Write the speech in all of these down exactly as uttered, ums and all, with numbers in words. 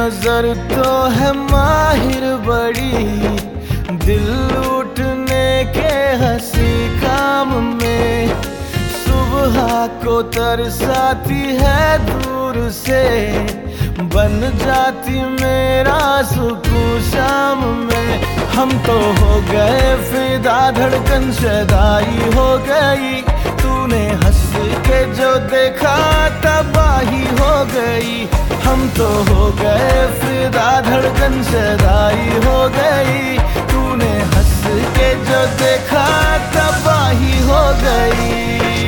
नजर तो है माहिर बड़ी, दिल लूटने के हंसी काम में। सुबह को तरसाती है दूर से, बन जाती मेरा सुकून शाम में। हम तो हो गए फिदा, धड़कन शदाई हो गई। तूने हंस के जो देखा तबाही हो गई। हम तो हो गए फिदा, धड़कन शदाई हो गई। तूने हंस के जो देखा तबाही हो गई।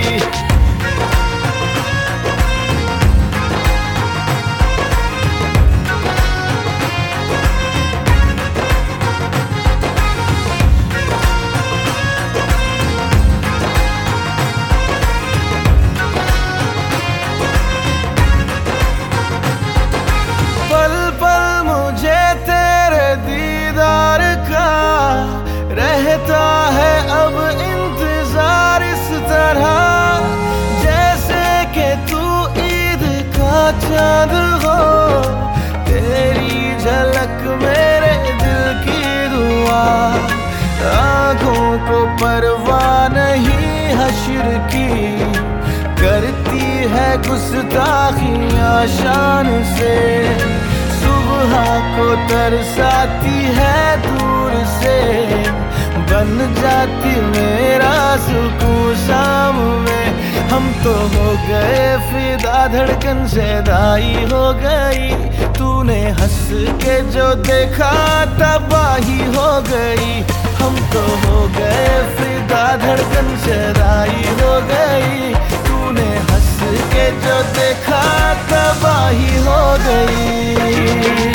पल पल मुझे तेरे दीदार का रहता है अब इंतजार, इस तरह जैसे कि तू ईद का चाँद हो। तेरी झलक मेरे दिल की दुआ, आँखों को परवाह नहीं हश्र की। करती है गुस्ताखियाँ शान से, सुबह को तरसाती है दूर से। बन जाती मेरा सुकून शाम में। हम तो हो गए फिदा, धड़कन शदाई हो गई। तूने हंस के जो देखा तबाही हो गई। हम तो हो गए फिदा, धड़कन शदाई हो गई। तूने हंस के जो देखा तबाही हो गई।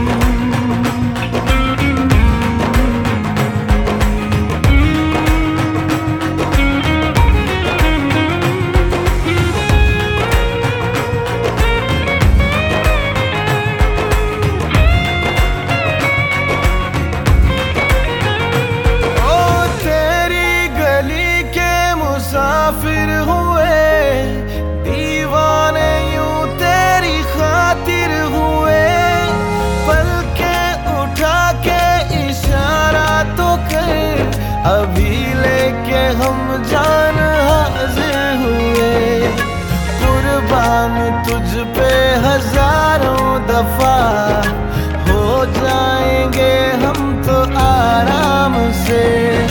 मुसाफिर हुए दीवाने यूं तेरी खातिर हुए। पलके उठा के इशारा तो कर, अभी लेके हम जान हाजिर हुए। कुर्बान तुझ पे हजारों दफा, हो जाएंगे हम तो आराम से।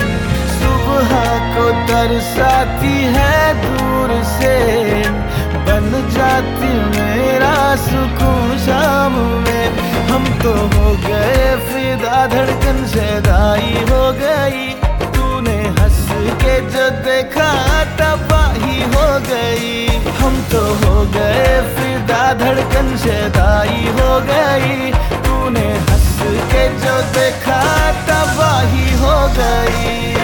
को तरसाती है दूर से, बन जाती मेरा सुकून शाम में। हम तो हो गए फिदा, धड़कन शदाई हो गई। तूने हंस के जो देखा तबाही हो गई। हम तो हो गए फिदा, धड़कन शदाई हो गई। तूने हंस के जो देखा तबाही हो गई।